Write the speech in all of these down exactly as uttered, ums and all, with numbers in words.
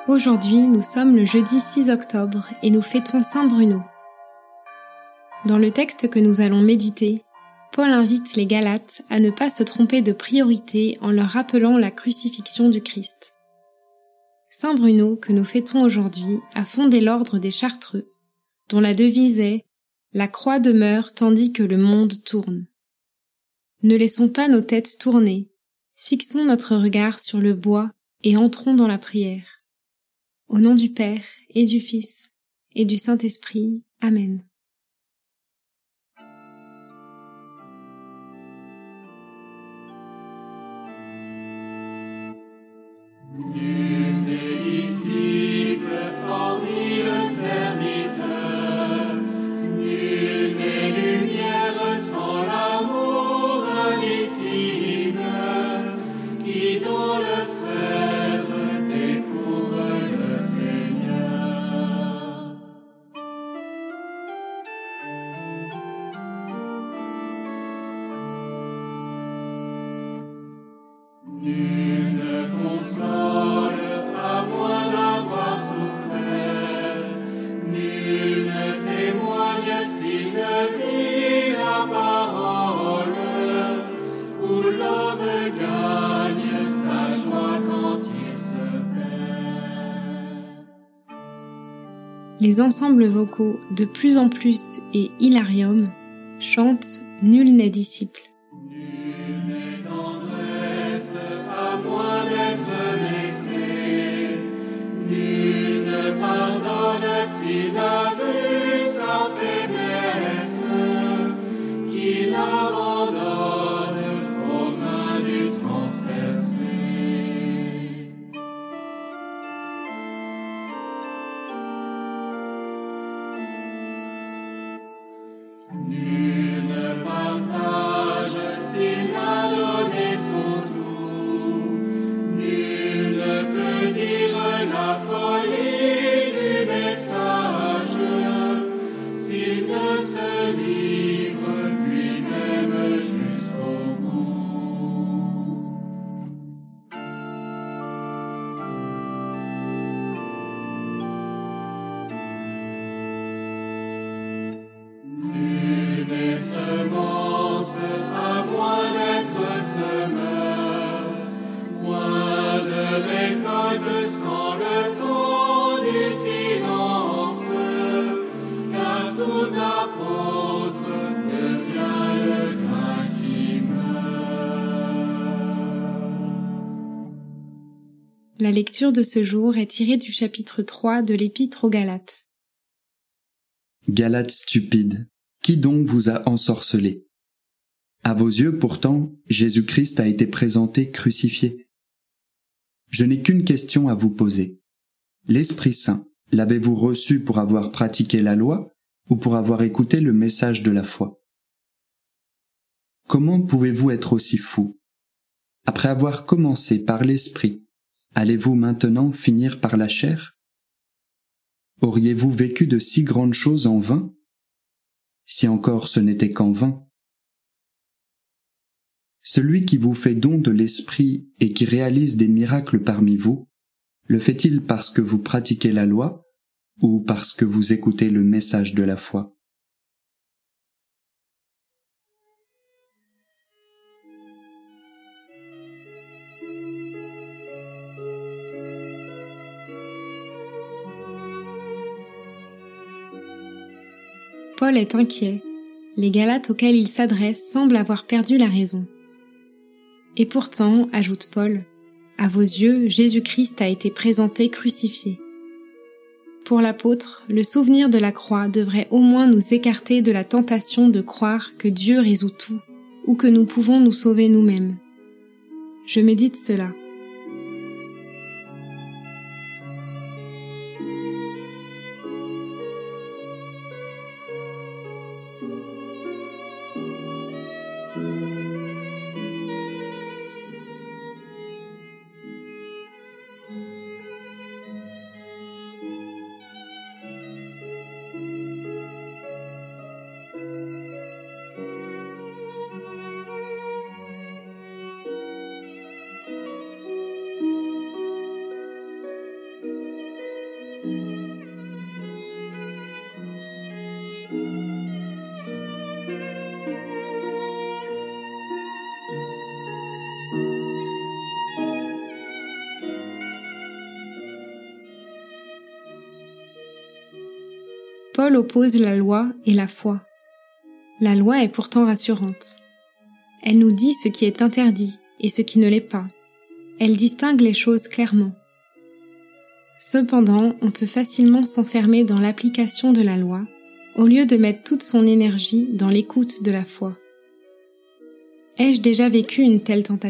Aujourd'hui, nous sommes le jeudi six octobre et nous fêtons Saint Bruno. Dans le texte que nous allons méditer, Paul invite les Galates à ne pas se tromper de priorité en leur rappelant la crucifixion du Christ. Saint Bruno, que nous fêtons aujourd'hui, a fondé l'ordre des Chartreux, dont la devise est « La croix demeure tandis que le monde tourne ». Ne laissons pas nos têtes tourner, fixons notre regard sur le bois et entrons dans la prière. Au nom du Père et du Fils et du Saint-Esprit. Amen. Nul des disciples hormis le serviteur, nul n'est lumière sans l'amour indicible, qui dans le frère découvre le Seigneur. Nul ne console à moins d'avoir souffert, nul ne témoigne s'il ne vit la parole, où l'homme gagne sa joie quand il se perd. Les ensembles vocaux de Plus en Plus et Hilarium chantent « Nul n'est disciple ». Nul n'est tendresse à moins d'être blessé, nul ne pardonne s'il a vu sa faiblesse, qu'il abandonne aux mains du transpercé. Nul ne partage s'il a donné son tout, nul ne peut dire la folie du message, s'il ne se livre lui-même jusqu'au bout. Nul n'est semence à moins d'être semeur, point de récolte sans le ton du silence, car tout apôtre devient le grain qui meurt. La lecture de ce jour est tirée du chapitre trois de l'Épître aux Galates. Galates stupides, qui donc vous a ensorcelé? À vos yeux, pourtant, Jésus-Christ a été présenté crucifié. Je n'ai qu'une question à vous poser. L'Esprit Saint, l'avez-vous reçu pour avoir pratiqué la loi ou pour avoir écouté le message de la foi? Comment pouvez-vous être aussi fou? Après avoir commencé par l'Esprit, allez-vous maintenant finir par la chair? Auriez-vous vécu de si grandes choses en vain? Si encore ce n'était qu'en vain. Celui qui vous fait don de l'Esprit et qui réalise des miracles parmi vous, le fait-il parce que vous pratiquez la loi ou parce que vous écoutez le message de la foi? Paul est inquiet. Les Galates auxquels il s'adresse semblent avoir perdu la raison. Et pourtant, ajoute Paul, à vos yeux, Jésus-Christ a été présenté crucifié. Pour l'apôtre, le souvenir de la croix devrait au moins nous écarter de la tentation de croire que Dieu résout tout, ou que nous pouvons nous sauver nous-mêmes. Je médite cela. Paul oppose la loi et la foi. La loi est pourtant rassurante. Elle nous dit ce qui est interdit et ce qui ne l'est pas. Elle distingue les choses clairement. Cependant, on peut facilement s'enfermer dans l'application de la loi, au lieu de mettre toute son énergie dans l'écoute de la foi. Ai-je déjà vécu une telle tentation ?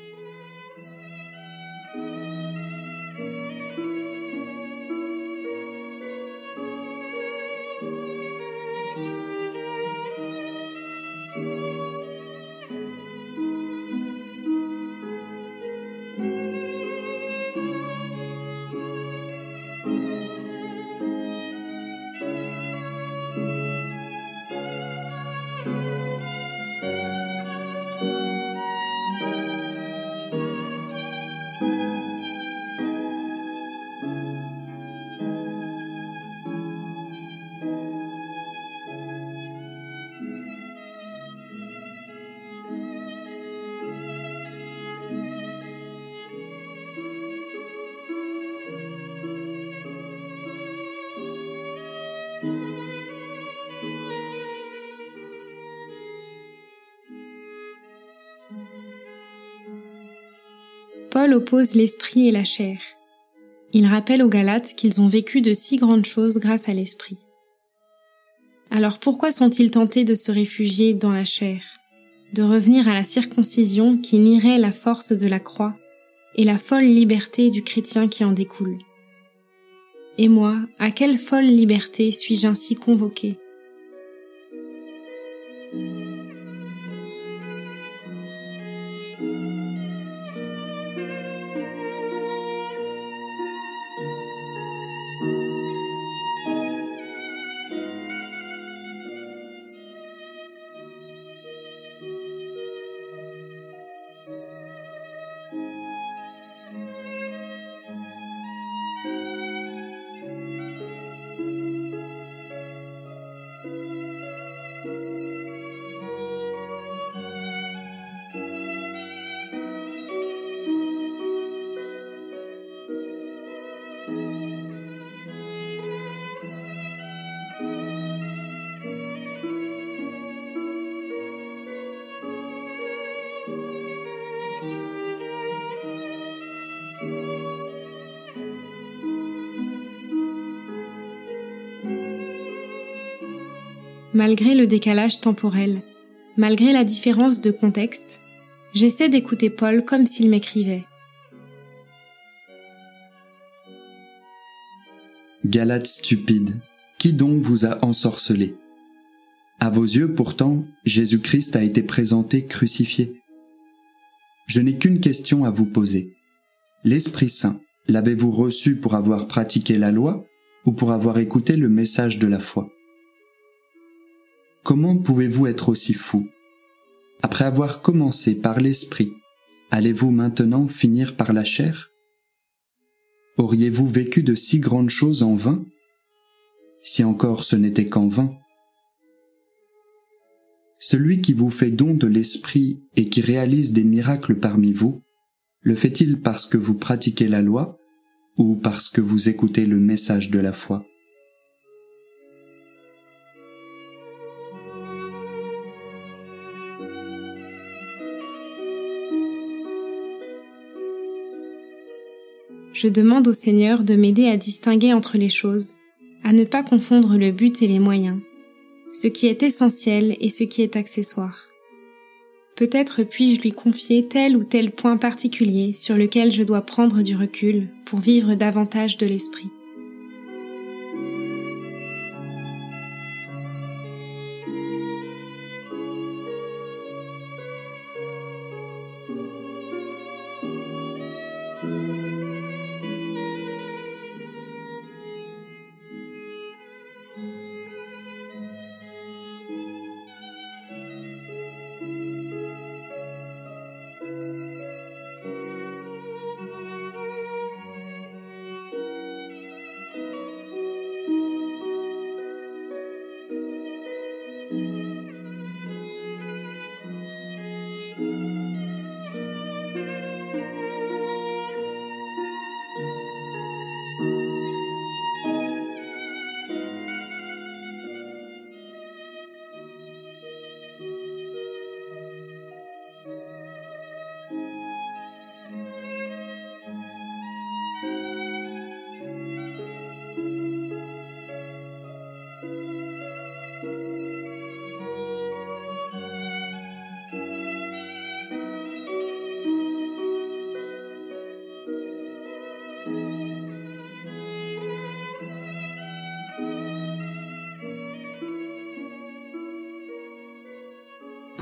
Paul oppose l'esprit et la chair. Il rappelle aux Galates qu'ils ont vécu de si grandes choses grâce à l'esprit. Alors pourquoi sont-ils tentés de se réfugier dans la chair, de revenir à la circoncision qui nierait la force de la croix et la folle liberté du chrétien qui en découle? Et moi, à quelle folle liberté suis-je ainsi convoqué ? Malgré le décalage temporel, malgré la différence de contexte, j'essaie d'écouter Paul comme s'il m'écrivait. Galates stupides, qui donc vous a ensorcelé ? À vos yeux, pourtant, Jésus-Christ a été présenté crucifié. Je n'ai qu'une question à vous poser. L'Esprit Saint, l'avez-vous reçu pour avoir pratiqué la loi ou pour avoir écouté le message de la foi ? Comment pouvez-vous être aussi fou ? Après avoir commencé par l'Esprit, allez-vous maintenant finir par la chair ? Auriez-vous vécu de si grandes choses en vain ? Si encore ce n'était qu'en vain. Celui qui vous fait don de l'Esprit et qui réalise des miracles parmi vous, le fait-il parce que vous pratiquez la loi ou parce que vous écoutez le message de la foi ? Je demande au Seigneur de m'aider à distinguer entre les choses, à ne pas confondre le but et les moyens, ce qui est essentiel et ce qui est accessoire. Peut-être puis-je lui confier tel ou tel point particulier sur lequel je dois prendre du recul pour vivre davantage de l'esprit.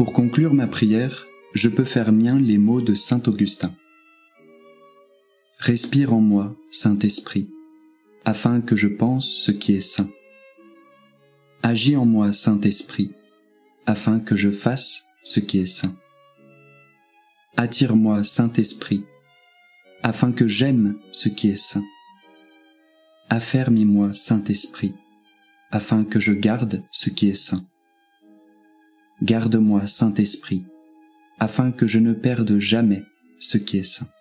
Pour conclure ma prière, je peux faire mien les mots de saint Augustin. Respire en moi, Saint-Esprit, afin que je pense ce qui est saint. Agis en moi, Saint-Esprit, afin que je fasse ce qui est saint. Attire-moi, Saint-Esprit, afin que j'aime ce qui est saint. Affermis-moi, Saint-Esprit, afin que je garde ce qui est saint. Garde-moi, Saint-Esprit, afin que je ne perde jamais ce qui est saint.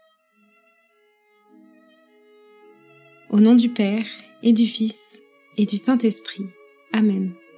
Au nom du Père, et du Fils, et du Saint-Esprit. Amen.